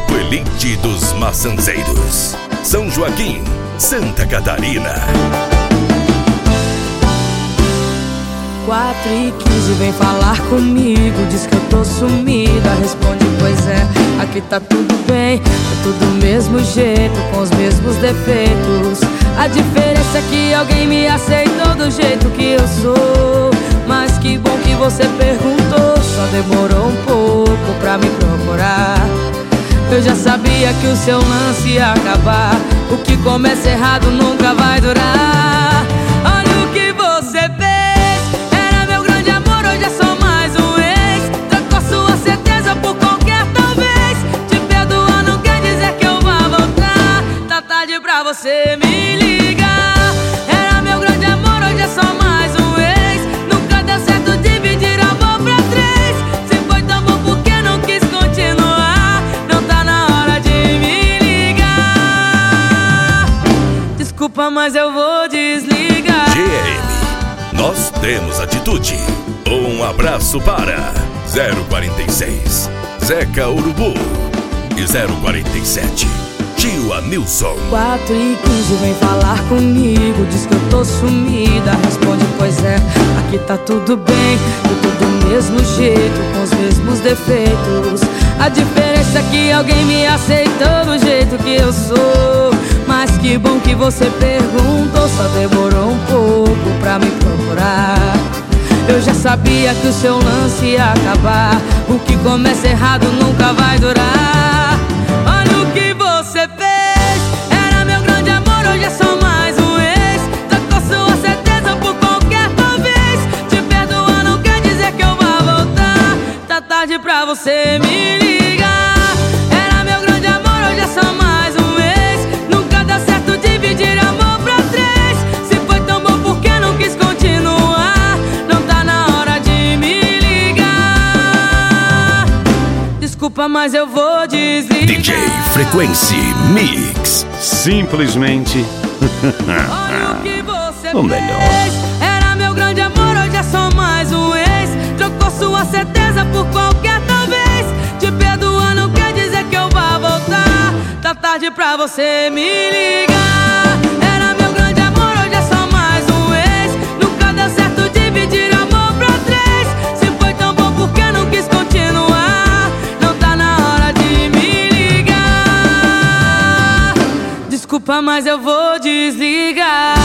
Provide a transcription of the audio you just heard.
Grupo Elite dos Maçanzeiros, São Joaquim, Santa Catarina. 4h15, vem falar comigo, diz que eu tô sumida. Responde, pois é, aqui tá tudo bem, tá tudo do mesmo jeito, com os mesmos defeitos. A diferença é que alguém me aceitou do jeito que eu sou. Mas que bom que você perguntou, só demorou um pouco pra me procurar. Eu já sabia que o seu lance ia acabar, o que começa errado nunca vai durar. Olha o que você fez, era meu grande amor, hoje é só mais um ex. Trocou sua certeza por qualquer talvez. Te perdoar não quer dizer que eu vá voltar. Tá tarde pra você me ligar. Era meu grande amor, hoje é só mais um ex. Nunca deu certo dividir amor pra três. Se foi tão bom porque não quis continuar. Não tá na hora de me ligar. Desculpa, mas eu vou desligar. GM, nós temos atitude. Um abraço para 046 Zeca Urubu e 047 Tio Anilson. 4h15, vem falar comigo, diz que eu tô sumida. Responde, pois é, aqui tá tudo bem, tudo do mesmo jeito, com os mesmos defeitos. A diferença é que alguém me aceitou do jeito que eu sou. Mas que bom que você perguntou, só demorou um pouco pra me procurar. Eu já sabia que o seu lance ia acabar, o que começa errado nunca vai durar. Olha o que você fez, era meu grande amor, hoje é só mais um ex. Trocou sua certeza por qualquer talvez. Te perdoar não quer dizer que eu vá voltar. Tá tarde pra você me ligar. Era meu grande amor, hoje é só mais um ex. Nunca deu certo dividir amor pra três. Se foi tão bom porque não quis continuar. Não tá na hora de me ligar. Desculpa, mas eu vou desligar. DJ Frequency Mix. Simplesmente Olha o que você o melhor. fez, era meu grande amor, hoje é só mais um ex. Trocou sua certeza por qualquer talvez. Te perdoar não quer dizer que eu vá voltar. Tá tarde pra você me ligar. Era meu grande amor, hoje é só mais um ex. Nunca deu certo dividir amor pra três. Se foi tão bom porque não quis continuar. Não tá na hora de me ligar. Desculpa, mas eu vou desligar.